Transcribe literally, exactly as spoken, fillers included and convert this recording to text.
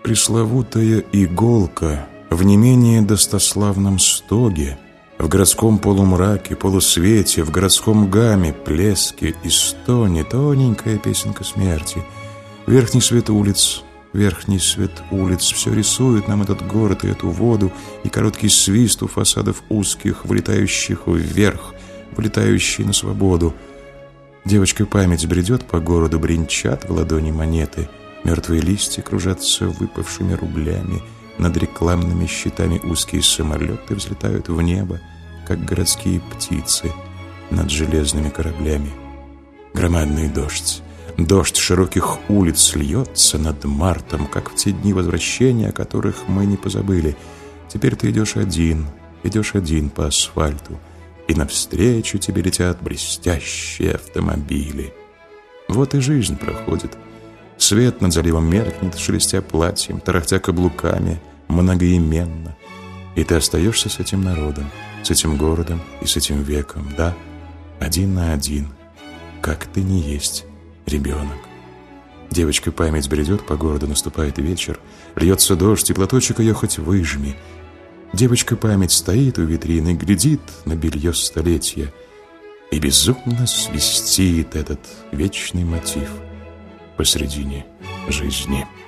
Пресловутая иголка в не менее достославном стоге, в городском полумраке, полусвете, в городском гамме, плеске и стоне тоненькая песенка смерти. Верхний свет улиц, верхний свет улиц все рисует нам этот город и эту воду, и короткий свист у фасадов узких, вылетающих вверх, вылетающий на свободу. Девочка память бредет по городу, бренчат в ладони монеты, мертвые листья кружатся выпавшими рублями, над рекламными щитами узкие самолеты взлетают в небо, как городские птицы над железными кораблями. Громадный дождь, дождь широких улиц льется над мартом, как в те дни возвращения, о которых мы не позабыли. Теперь ты идешь один, идешь один по асфальту, и навстречу тебе летят блестящие автомобили. Вот и жизнь проходит. Свет над заливом меркнет, шелестя платьем, тарахтя каблуками, многоименно. И ты остаешься с этим народом, с этим городом и с этим веком, да, один на один, как ты не есть ребенок. Девочка память бредет по городу, наступает вечер, льется дождь, и платочек ее хоть выжми. Девочка память стоит у витрины, глядит на белье столетия, и безумно свистит этот вечный мотив посредине жизни.